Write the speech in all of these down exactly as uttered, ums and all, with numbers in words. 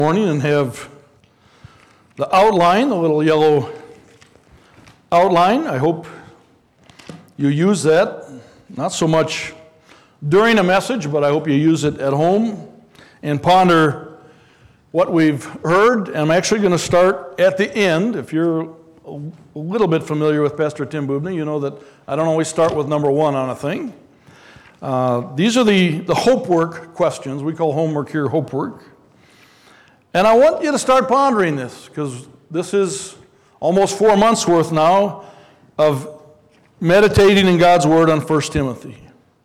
Morning and have the outline, the little yellow outline. I hope you use that, not so much during a message, but I hope you use it at home and ponder what we've heard. And I'm actually going to start at the end. If you're a little bit familiar with Pastor Tim Bubney, you know that I don't always start with number one on a thing. Uh, these are the, the hope work questions. We call homework here hope work. And I want you to start pondering this, because this is almost four months worth now of meditating in God's Word on First Timothy.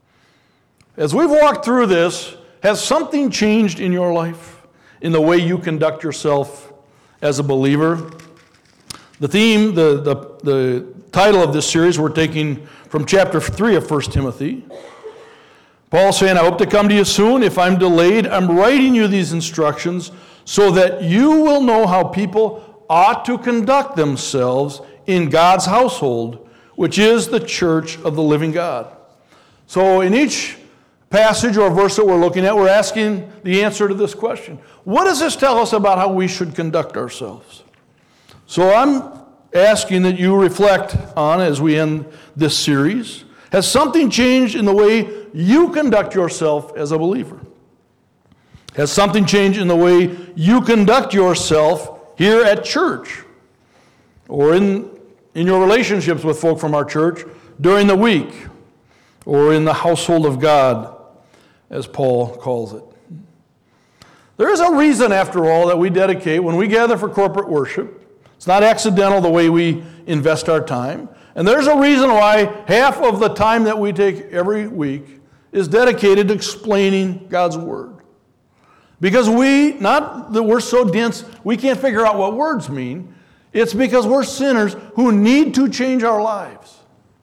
As we've walked through this, has something changed in your life, in the way you conduct yourself as a believer? The theme, the, the, the title of this series, we're taking from chapter three of First Timothy. Paul's saying, I hope to come to you soon. If I'm delayed, I'm writing you these instructions so that you will know how people ought to conduct themselves in God's household, which is the church of the living God. So in each passage or verse that we're looking at, we're asking the answer to this question. What does this tell us about how we should conduct ourselves? So I'm asking that you reflect on, as we end this series, has something changed in the way you conduct yourself as a believer? Has something changed in the way you conduct yourself here at church or in, in your relationships with folk from our church during the week or in the household of God, as Paul calls it? There is a reason, after all, that we dedicate when we gather for corporate worship. It's not accidental the way we invest our time. And there's a reason why half of the time that we take every week is dedicated to explaining God's Word. Because we, not that we're so dense, we can't figure out what words mean. It's because we're sinners who need to change our lives.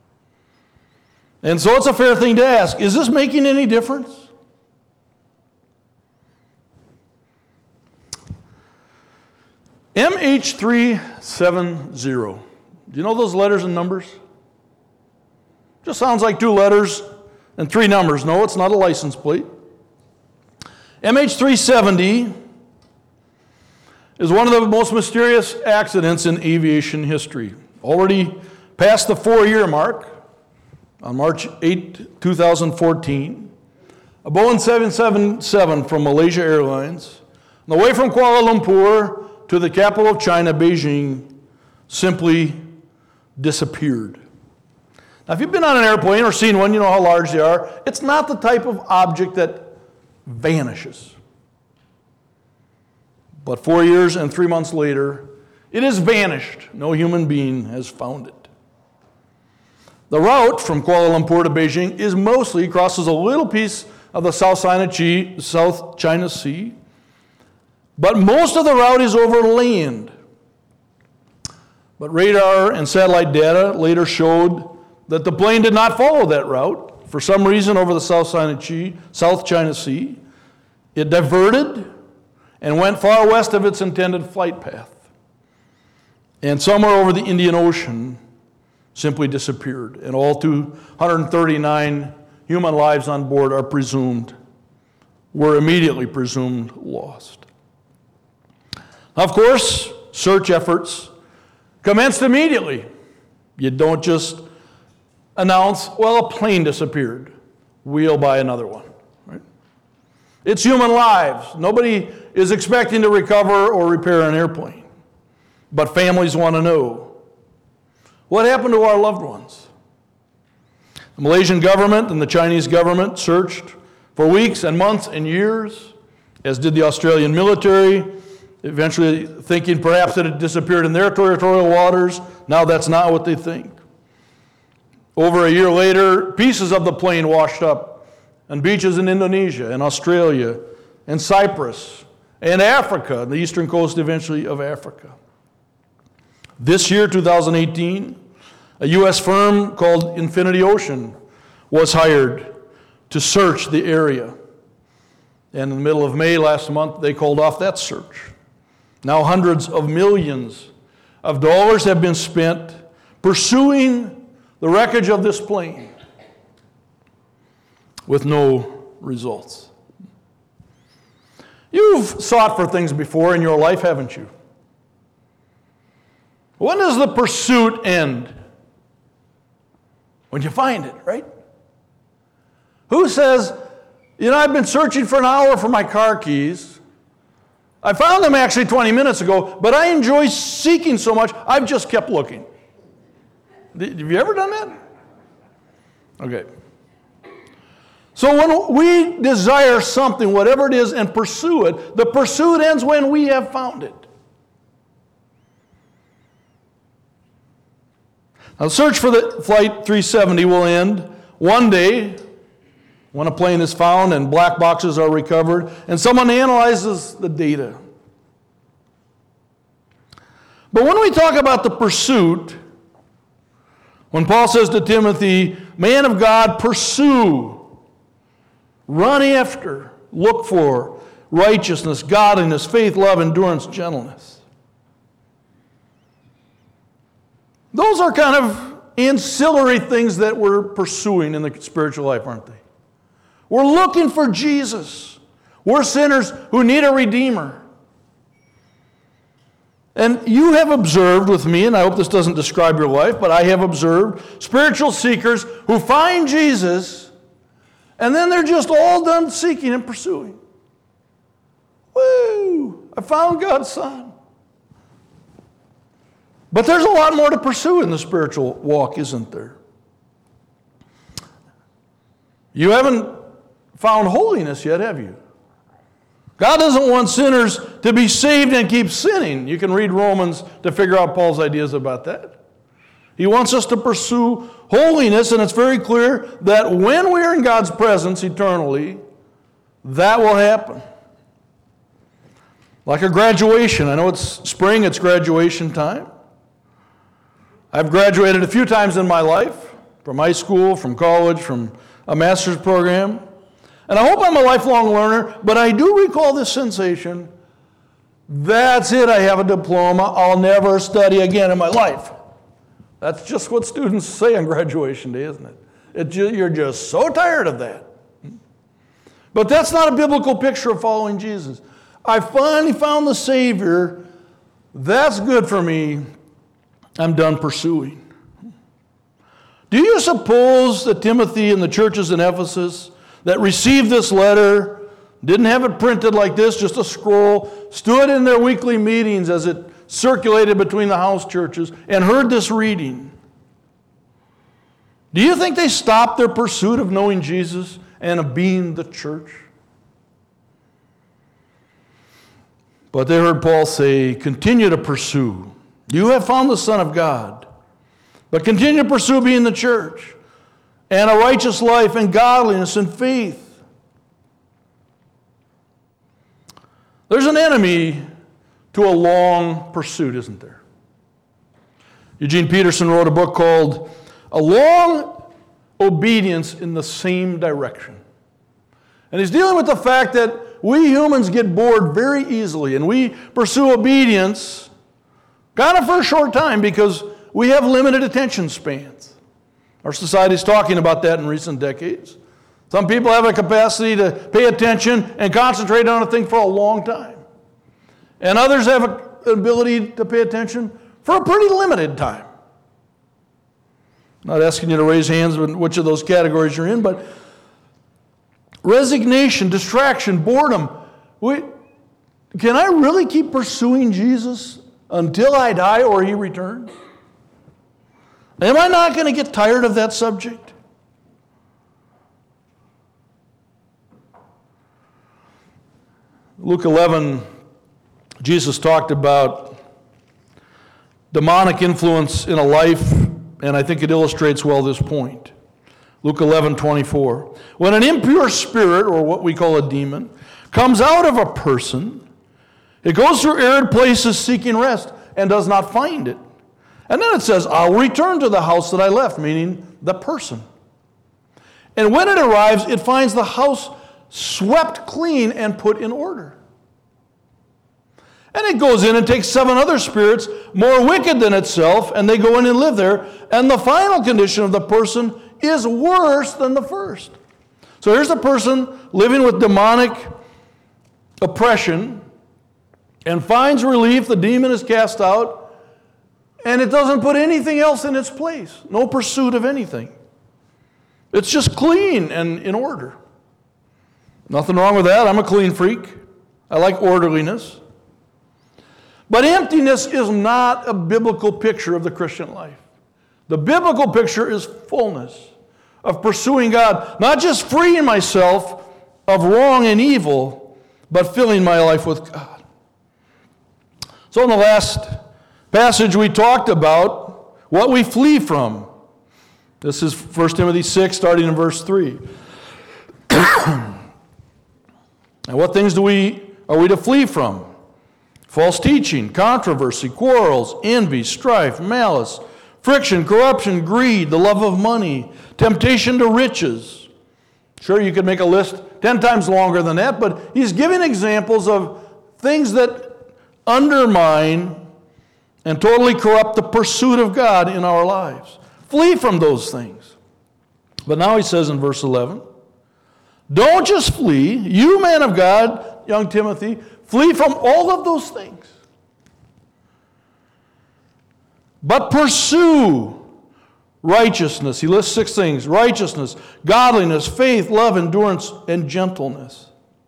And so it's a fair thing to ask, is this making any difference? M H three seventy. Do you know those letters and numbers? Just sounds like two letters and three numbers. No, it's not a license plate. M H three seventy is one of the most mysterious accidents in aviation history. Already past the four-year mark, on March eighth, two thousand fourteen, a Boeing seven seventy-seven from Malaysia Airlines, on the way from Kuala Lumpur to the capital of China, Beijing, simply disappeared. Now, if you've been on an airplane or seen one, you know how large they are. It's not the type of object that vanishes. But four years and three months later, it has vanished. No human being has found it. The route from Kuala Lumpur to Beijing is mostly, crosses a little piece of the South China, South China Sea, but most of the route is over land. But radar and satellite data later showed that the plane did not follow that route. For some reason, over the South China Sea, South China Sea, it diverted and went far west of its intended flight path. And somewhere over the Indian Ocean, simply disappeared. And all two hundred thirty-nine human lives on board are presumed, were immediately presumed lost. Of course, search efforts commenced immediately. You don't just announce, well, a plane disappeared. We'll buy another one. Right? It's human lives. Nobody is expecting to recover or repair an airplane. But families want to know, what happened to our loved ones? The Malaysian government and the Chinese government searched for weeks and months and years, as did the Australian military, eventually thinking perhaps that it disappeared in their territorial waters. Now that's not what they think. Over a year later, pieces of the plane washed up on beaches in Indonesia and Australia and Cyprus and Africa, the eastern coast eventually of Africa. This year, two thousand eighteen, a U S firm called Infinity Ocean was hired to search the area. And in the middle of May last month, they called off that search. Now hundreds of millions of dollars have been spent pursuing the wreckage of this plane with no results. You've sought for things before in your life, haven't you? When does the pursuit end? When you find it, right? Who says, you know, I've been searching for an hour for my car keys. I found them actually twenty minutes ago, but I enjoy seeking so much, I've just kept looking. Have you ever done that? Okay. So when we desire something, whatever it is, and pursue it, the pursuit ends when we have found it. Now, the search for the Flight three seventy will end one day when a plane is found and black boxes are recovered and someone analyzes the data. But when we talk about the pursuit, when Paul says to Timothy, man of God, pursue, run after, look for righteousness, godliness, faith, love, endurance, gentleness. Those are kind of ancillary things that we're pursuing in the spiritual life, aren't they? We're looking for Jesus. We're sinners who need a Redeemer. And you have observed with me, and I hope this doesn't describe your life, but I have observed spiritual seekers who find Jesus, and then they're just all done seeking and pursuing. Woo! I found God's Son. But there's a lot more to pursue in the spiritual walk, isn't there? You haven't found holiness yet, have you? God doesn't want sinners to be saved and keep sinning. You can read Romans to figure out Paul's ideas about that. He wants us to pursue holiness, and it's very clear that when we are in God's presence eternally, that will happen. Like a graduation. I know it's spring, it's graduation time. I've graduated a few times in my life, from high school, from college, from a master's program. And I hope I'm a lifelong learner, but I do recall this sensation. That's it, I have a diploma. I'll never study again in my life. That's just what students say on graduation day, isn't it? It just, you're just so tired of that. But that's not a biblical picture of following Jesus. I finally found the Savior. That's good for me. I'm done pursuing. Do you suppose that Timothy and the churches in Ephesus that received this letter, didn't have it printed like this, just a scroll, stood in their weekly meetings as it circulated between the house churches and heard this reading? Do you think they stopped their pursuit of knowing Jesus and of being the church? But they heard Paul say, continue to pursue. You have found the Son of God, but continue to pursue being the church and a righteous life and godliness and faith. There's an enemy to a long pursuit, isn't there? Eugene Peterson wrote a book called A Long Obedience in the Same Direction. And he's dealing with the fact that we humans get bored very easily, and we pursue obedience kind of for a short time because we have limited attention spans. Our society is talking about that in recent decades. Some people have a capacity to pay attention and concentrate on a thing for a long time. And others have an ability to pay attention for a pretty limited time. I'm not asking you to raise hands on which of those categories you're in, but resignation, distraction, boredom. We, can I really keep pursuing Jesus until I die or he returns? Am I not going to get tired of that subject? Luke eleven, Jesus talked about demonic influence in a life, and I think it illustrates well this point. Luke eleven twenty-four. When an impure spirit, or what we call a demon, comes out of a person, it goes through arid places seeking rest and does not find it. And then it says, I'll return to the house that I left, meaning the person. And when it arrives, it finds the house swept clean and put in order. And it goes in and takes seven other spirits more wicked than itself, and they go in and live there. And the final condition of the person is worse than the first. So here's a person living with demonic oppression and finds relief, the demon is cast out, and it doesn't put anything else in its place. No pursuit of anything. It's just clean and in order. Nothing wrong with that. I'm a clean freak. I like orderliness. But emptiness is not a biblical picture of the Christian life. The biblical picture is fullness of pursuing God, not just freeing myself of wrong and evil, but filling my life with God. So in the last passage we talked about what we flee from. This is First Timothy six, starting in verse three. And what things do we are we to flee from? False teaching, controversy, quarrels, envy, strife, malice, friction, corruption, greed, the love of money, temptation to riches. Sure, you could make a list ten times longer than that, but he's giving examples of things that undermine and totally corrupt the pursuit of God in our lives. Flee from those things. But now he says in verse eleven, don't just flee, you man of God, young Timothy, flee from all of those things. But pursue righteousness. He lists six things: righteousness, godliness, faith, love, endurance, and gentleness.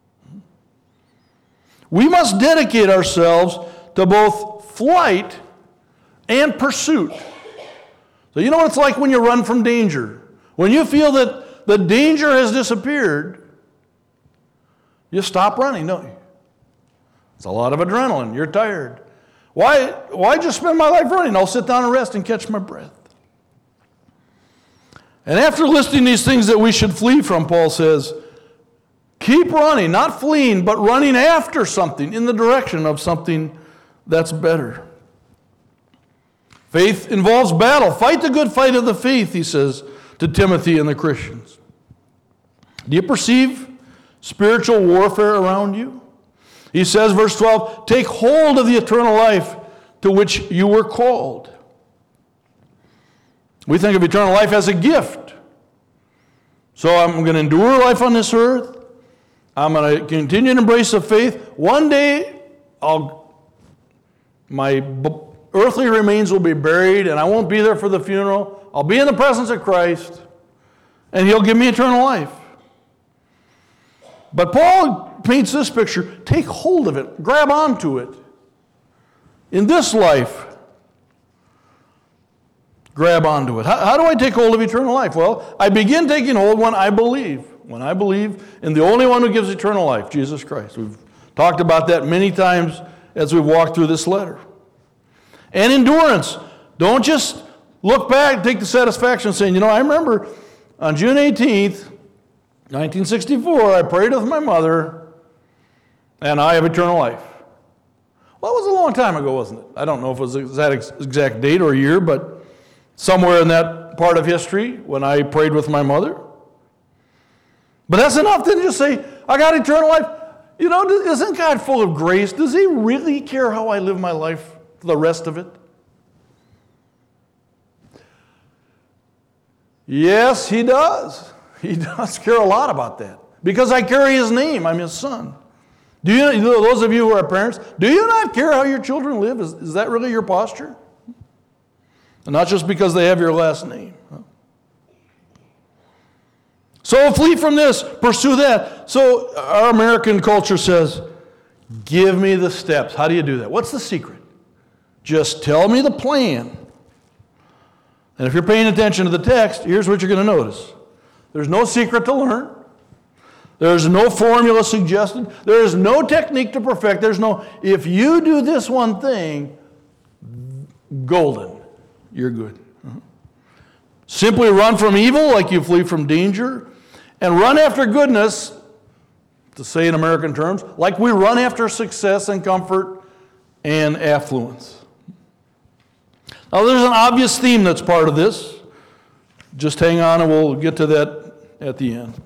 We must dedicate ourselves to both flight and pursuit. So you know what it's like when you run from danger? When you feel that the danger has disappeared, you stop running, don't you? It's a lot of adrenaline. You're tired. Why, why just spend my life running? I'll sit down and rest and catch my breath. And after listing these things that we should flee from, Paul says, keep running, not fleeing, but running after something, in the direction of something that's better. Faith involves battle. Fight the good fight of the faith, he says to Timothy and the Christians. Do you perceive spiritual warfare around you? He says, verse twelve, take hold of the eternal life to which you were called. We think of eternal life as a gift. So I'm going to endure life on this earth. I'm going to continue to embrace the faith. One day, I'll, my b- earthly remains will be buried, and I won't be there for the funeral. I'll be in the presence of Christ, and he'll give me eternal life. But Paul paints this picture. Take hold of it. Grab onto it. In this life, grab onto it. How, how do I take hold of eternal life? Well, I begin taking hold when I believe. When I believe in the only one who gives eternal life, Jesus Christ. We've talked about that many times as we've walked through this letter. And endurance. Don't just look back and take the satisfaction of saying, you know, I remember on June eighteenth, nineteen sixty-four, I prayed with my mother, and I have eternal life. Well, it was a long time ago, wasn't it? I don't know if it was that exact date or year, but somewhere in that part of history when I prayed with my mother. But that's enough to just say, I got eternal life. You know, isn't God full of grace? Does he really care how I live my life for the rest of it? Yes, he does. He does care a lot about that. Because I carry his name. I'm his son. Do you, those of you who are parents, do you not care how your children live? Is, is that really your posture? And not just because they have your last name. So flee from this, pursue that. So our American culture says, give me the steps. How do you do that? What's the secret? Just tell me the plan. And if you're paying attention to the text, here's what you're going to notice. There's no secret to learn. There's no formula suggested. There is no technique to perfect. There's no, if you do this one thing, golden, you're good. Uh-huh. Simply run from evil like you flee from danger, and run after goodness, to say in American terms, like we run after success and comfort and affluence. Now there's an obvious theme that's part of this. Just hang on and we'll get to that at the end.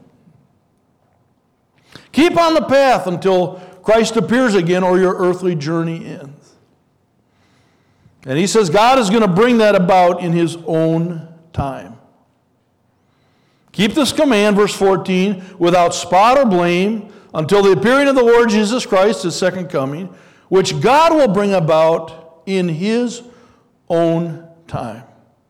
Keep on the path until Christ appears again or your earthly journey ends. And he says God is going to bring that about in his own time. Keep this command, verse fourteen, without spot or blame, until the appearing of the Lord Jesus Christ, his second coming, which God will bring about in his own time.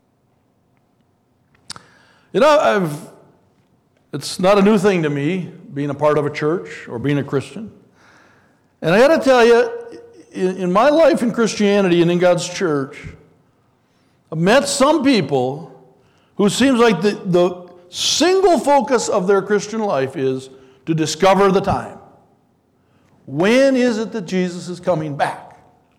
You know, I've, it's not a new thing to me, being a part of a church or being a Christian. And I got to tell you, in, in my life in Christianity and in God's church, I've met some people who seems like the, the single focus of their Christian life is to discover the time. When is it that Jesus is coming back?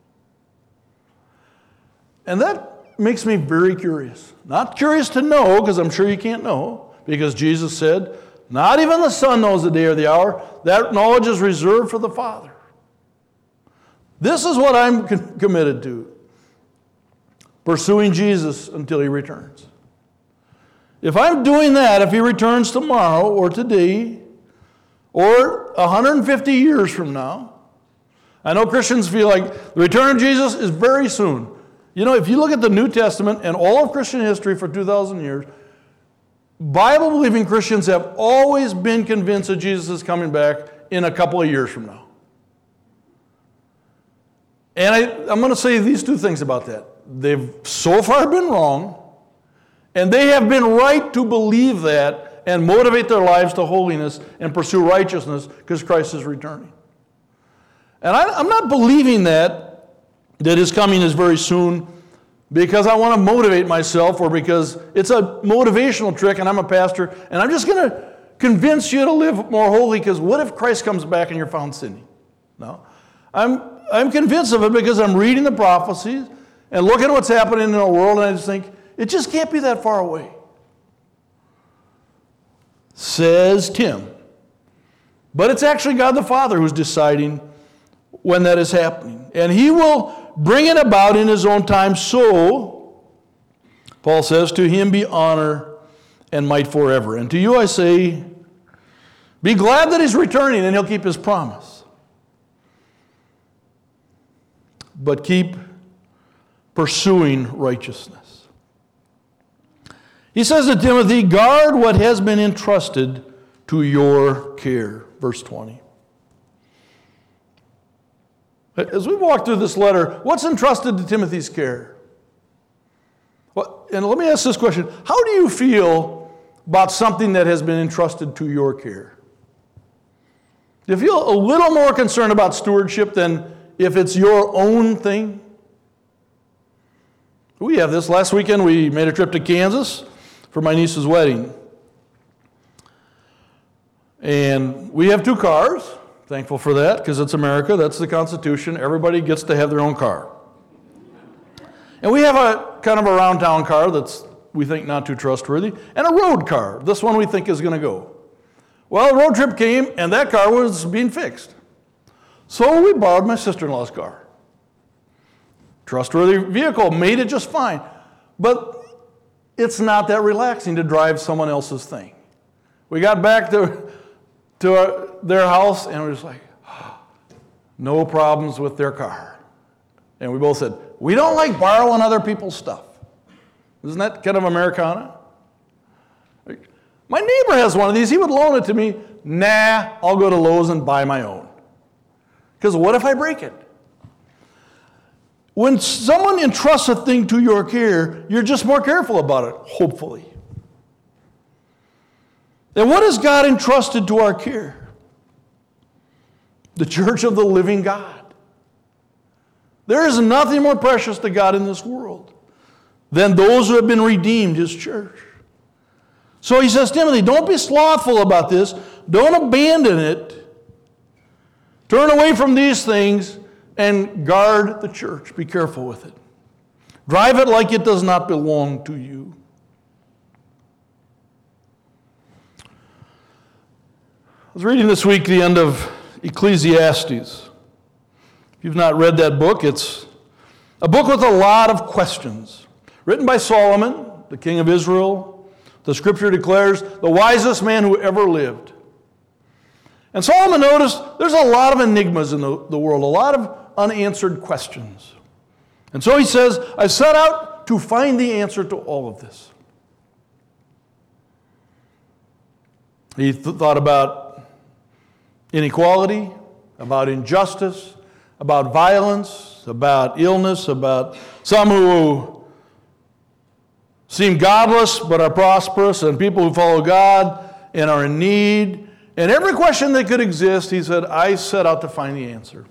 And that makes me very curious. Not curious to know, because I'm sure you can't know, because Jesus said, not even the Son knows the day or the hour. That knowledge is reserved for the Father. This is what I'm con- committed to. Pursuing Jesus until he returns. If I'm doing that, if he returns tomorrow or today or one hundred fifty years from now, I know Christians feel like the return of Jesus is very soon. You know, if you look at the New Testament and all of Christian history for two thousand years, Bible-believing Christians have always been convinced that Jesus is coming back in a couple of years from now. And I, I'm going to say these two things about that. They've so far been wrong, and they have been right to believe that and motivate their lives to holiness and pursue righteousness because Christ is returning. And I, I'm not believing that, that his coming is very soon because I want to motivate myself or because it's a motivational trick and I'm a pastor and I'm just going to convince you to live more holy because what if Christ comes back and you're found sinning? No. I'm, I'm convinced of it because I'm reading the prophecies and looking at what's happening in our world and I just think, it just can't be that far away. Says Tim. But it's actually God the Father who's deciding when that is happening. And he will bring it about in his own time. So, Paul says, to him be honor and might forever. And to you I say, be glad that he's returning and he'll keep his promise. But keep pursuing righteousness. He says to Timothy, guard what has been entrusted to your care. Verse twenty. As we walk through this letter, what's entrusted to Timothy's care? Well, and let me ask this question. How do you feel about something that has been entrusted to your care? Do you feel a little more concerned about stewardship than if it's your own thing? We have this. Last weekend we made a trip to Kansas for my niece's wedding. And we have two cars. Thankful for that, because it's America. That's the Constitution. Everybody gets to have their own car. And we have a kind of a round-town car that's, we think, not too trustworthy, and a road car. This one we think is going to go. Well, the road trip came, and that car was being fixed. So we borrowed my sister-in-law's car. Trustworthy vehicle, made it just fine. But it's not that relaxing to drive someone else's thing. We got back to, to our, their house, and we were just like, oh, no problems with their car. And we both said, we don't like borrowing other people's stuff. Isn't that kind of Americana? My neighbor has one of these. He would loan it to me. Nah, I'll go to Lowe's and buy my own. Because what if I break it? When someone entrusts a thing to your care, you're just more careful about it, hopefully. And what has God entrusted to our care? The church of the living God. There is nothing more precious to God in this world than those who have been redeemed, his church. So he says, Timothy, don't be slothful about this. Don't abandon it. Turn away from these things and guard the church. Be careful with it. Drive it like it does not belong to you. I was reading this week the end of Ecclesiastes. If you've not read that book, it's a book with a lot of questions. Written by Solomon, the king of Israel. The scripture declares, the wisest man who ever lived. And Solomon noticed there's a lot of enigmas in the, the world, a lot of unanswered questions. And so he says, I set out to find the answer to all of this. He th- thought about inequality, about injustice, about violence, about illness, about some who seem godless but are prosperous, and people who follow God and are in need. And every question that could exist, he said, I set out to find the answer.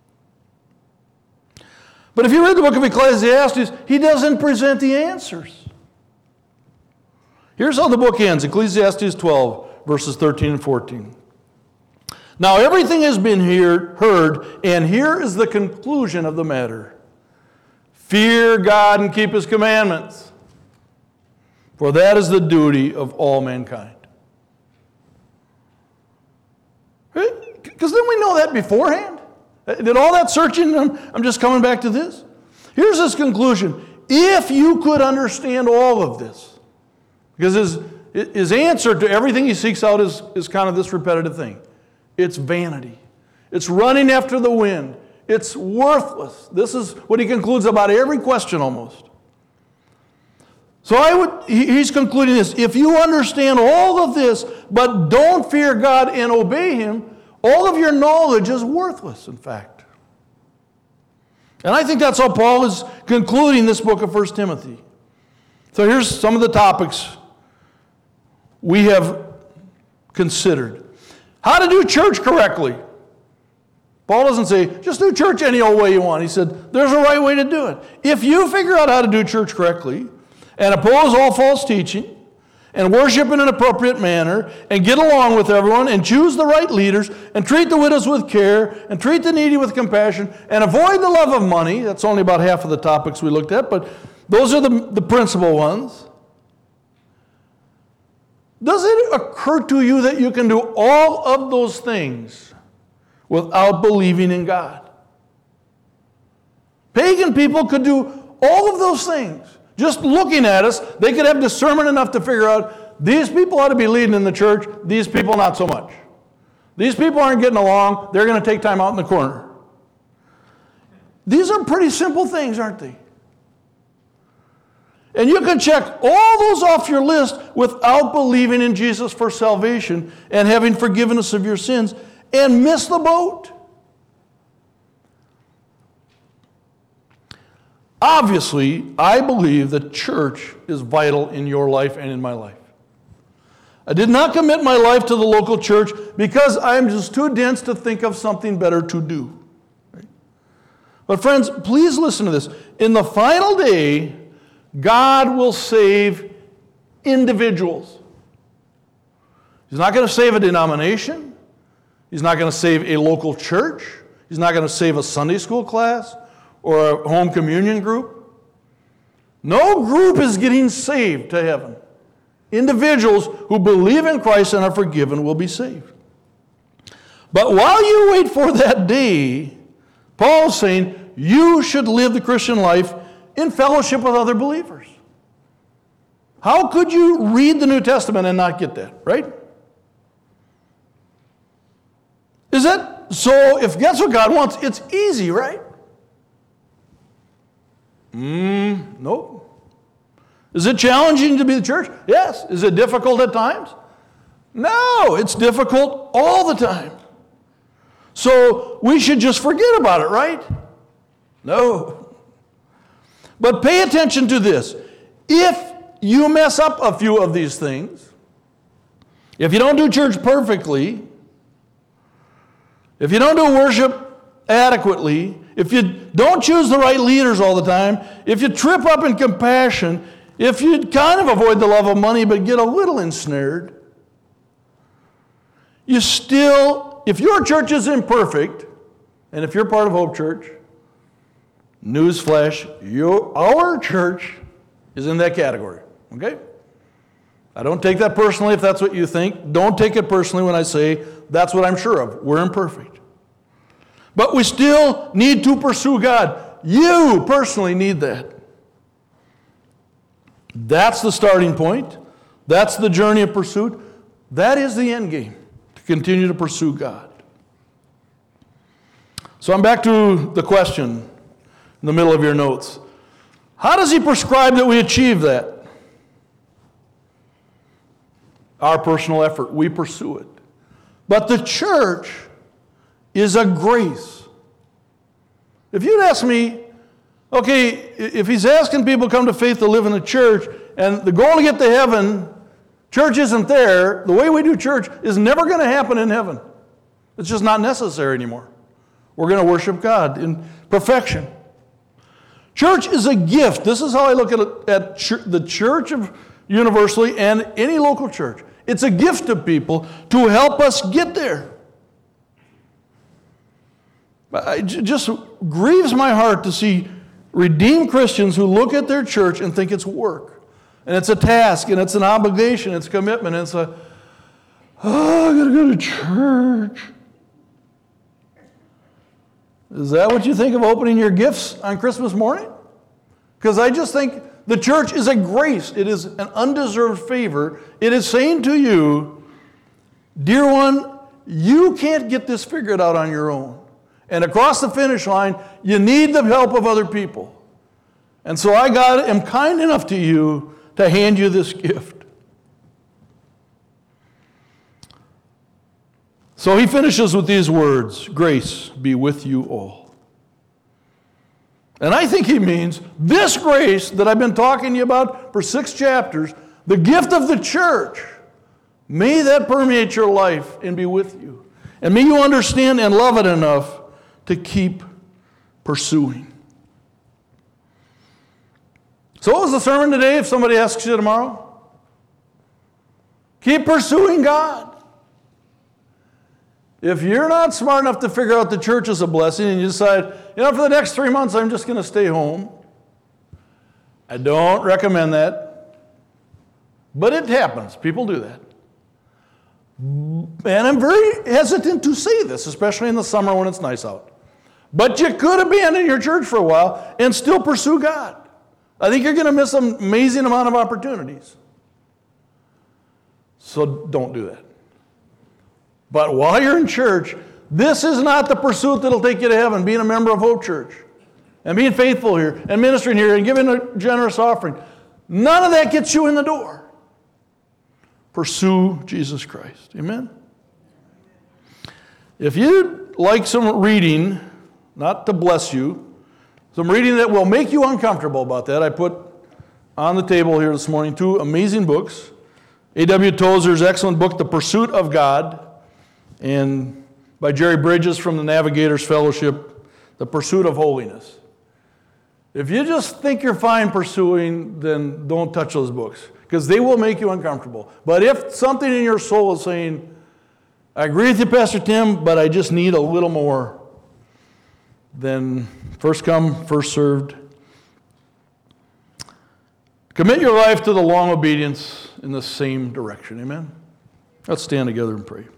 But if you read the book of Ecclesiastes, he doesn't present the answers. Here's how the book ends, Ecclesiastes twelve, verses thirteen and fourteen. Now everything has been hear, heard, and here is the conclusion of the matter. Fear God and keep his commandments, for that is the duty of all mankind. Right? Because then we know that beforehand. Did all that searching, I'm, I'm just coming back to this. Here's his conclusion. If you could understand all of this, because his, his answer to everything he seeks out is, is kind of this repetitive thing. It's vanity. It's running after the wind. It's worthless. This is what he concludes about every question almost. So I would, he's concluding this. If you understand all of this, but don't fear God and obey him, all of your knowledge is worthless, in fact. And I think that's how Paul is concluding this book of First Timothy. So here's some of the topics we have considered. How to do church correctly. Paul doesn't say, just do church any old way you want. He said, there's a right way to do it. If you figure out how to do church correctly and oppose all false teaching and worship in an appropriate manner and get along with everyone and choose the right leaders and treat the widows with care and treat the needy with compassion and avoid the love of money, that's only about half of the topics we looked at, but those are the, the principal ones. Does it occur to you that you can do all of those things without believing in God? Pagan people could do all of those things. Just looking at us, they could have discernment enough to figure out these people ought to be leading in the church, these people not so much. These people aren't getting along, they're going to take time out in the corner. These are pretty simple things, aren't they? And you can check all those off your list without believing in Jesus for salvation and having forgiveness of your sins and miss the boat. Obviously, I believe that church is vital in your life and in my life. I did not commit my life to the local church because I'm just too dense to think of something better to do. Right? But friends, please listen to this. In the final day, God will save individuals. He's not going to save a denomination. He's not going to save a local church. He's not going to save a Sunday school class or a home communion group. No group is getting saved to heaven. Individuals who believe in Christ and are forgiven will be saved. But while you wait for that day, Paul's saying you should live the Christian life in fellowship with other believers. How could you read the New Testament and not get that, right? Is that so? If that's what God wants, it's easy, right? Mm, nope. Is it challenging to be the church? Yes. Is it difficult at times? No, it's difficult all the time. So we should just forget about it, right? No. But pay attention to this. If you mess up a few of these things, if you don't do church perfectly, if you don't do worship adequately, if you don't choose the right leaders all the time, if you trip up in compassion, if you kind of avoid the love of money but get a little ensnared, you still, if your church is imperfect, and if you're part of Hope Church, newsflash, your, our church is in that category, okay? I don't take that personally if that's what you think. Don't take it personally when I say that's what I'm sure of. We're imperfect. But we still need to pursue God. You personally need that. That's the starting point. That's the journey of pursuit. That is the end game, to continue to pursue God. So I'm back to the question in the middle of your notes. How does he prescribe that we achieve that? Our personal effort. We pursue it. But the church is a grace. If you'd ask me, okay, if he's asking people to come to faith to live in the church, and the goal to get to heaven, church isn't there, the way we do church is never going to happen in heaven. It's just not necessary anymore. We're going to worship God in perfection. Church is a gift. This is how I look at it, at ch- the church of universally and any local church. It's a gift to people to help us get there. It just grieves my heart to see redeemed Christians who look at their church and think it's work. And it's a task, and it's an obligation, it's a commitment, and it's a, oh, I gotta go to church. Is that what you think of opening your gifts on Christmas morning? Because I just think the church is a grace. It is an undeserved favor. It is saying to you, dear one, you can't get this figured out on your own. And across the finish line, you need the help of other people. And so I, God, am kind enough to you to hand you this gift. So he finishes with these words, grace be with you all. And I think he means this grace that I've been talking to you about for six chapters, the gift of the church, may that permeate your life and be with you. And may you understand and love it enough to keep pursuing. So what was the sermon today if somebody asks you tomorrow? Keep pursuing God. If you're not smart enough to figure out the church is a blessing and you decide, you know, for the next three months I'm just going to stay home, I don't recommend that. But it happens. People do that. And I'm very hesitant to say this, especially in the summer when it's nice out. But you could abandon your church for a while and still pursue God. I think you're going to miss an amazing amount of opportunities. So don't do that. But while you're in church, this is not the pursuit that'll take you to heaven, being a member of Hope Church and being faithful here and ministering here and giving a generous offering. None of that gets you in the door. Pursue Jesus Christ. Amen? If you'd like some reading, not to bless you, some reading that will make you uncomfortable about that, I put on the table here this morning two amazing books. A W Tozer's excellent book, The Pursuit of God, and by Jerry Bridges from the Navigators Fellowship, The Pursuit of Holiness. If you just think you're fine pursuing, then don't touch those books, because they will make you uncomfortable. But if something in your soul is saying, I agree with you, Pastor Tim, but I just need a little more, then first come, first served. Commit your life to the long obedience in the same direction. Amen? Let's stand together and pray.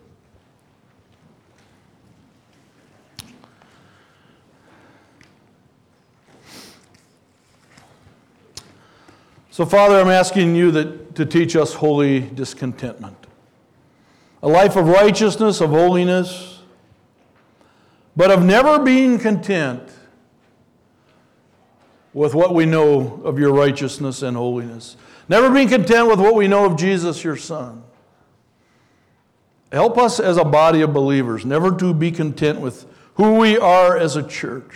So, Father, I'm asking you that, to teach us holy discontentment. A life of righteousness, of holiness, but of never being content with what we know of your righteousness and holiness. Never being content with what we know of Jesus, your Son. Help us as a body of believers never to be content with who we are as a church.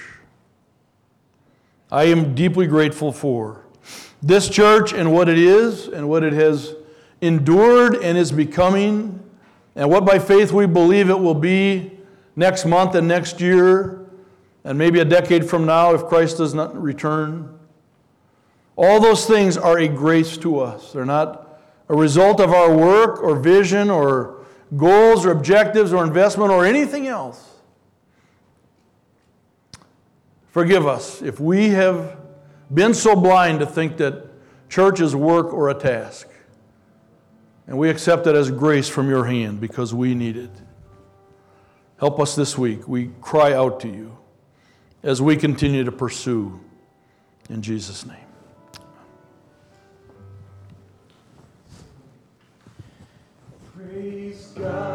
I am deeply grateful for this church and what it is and what it has endured and is becoming, and what by faith we believe it will be next month and next year, and maybe a decade from now if Christ does not return. All those things are a grace to us. They're not a result of our work or vision or goals or objectives or investment or anything else. Forgive us if we have been so blind to think that church is work or a task. And we accept it as grace from your hand because we need it. Help us this week. We cry out to you as we continue to pursue. In Jesus' name. Praise God.